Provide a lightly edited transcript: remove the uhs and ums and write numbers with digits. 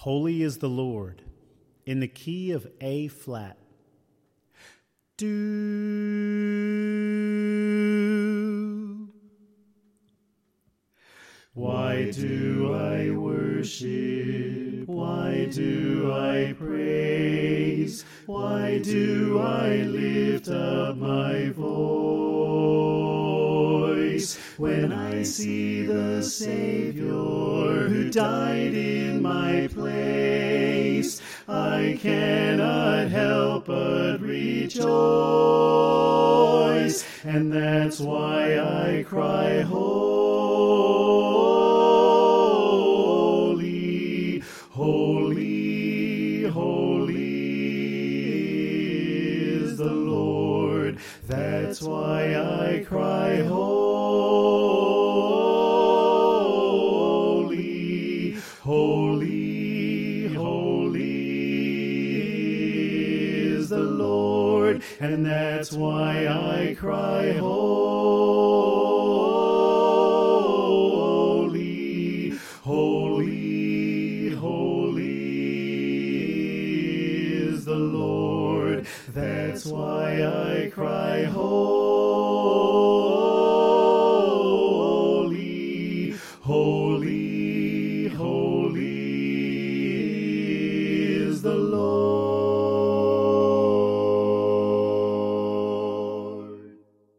Holy is the Lord, in the key of A flat. Do. Why do I worship? Why do I praise? Why do I lift up my voice when I see the Savior who died in my place? I cannot help but rejoice, and that's why I cry, holy, holy, holy is the Lord. That's why I cry, holy, holy, holy is the Lord. And that's why I cry, holy, holy, holy is the Lord. That's why I cry, holy, holy, holy is the Lord.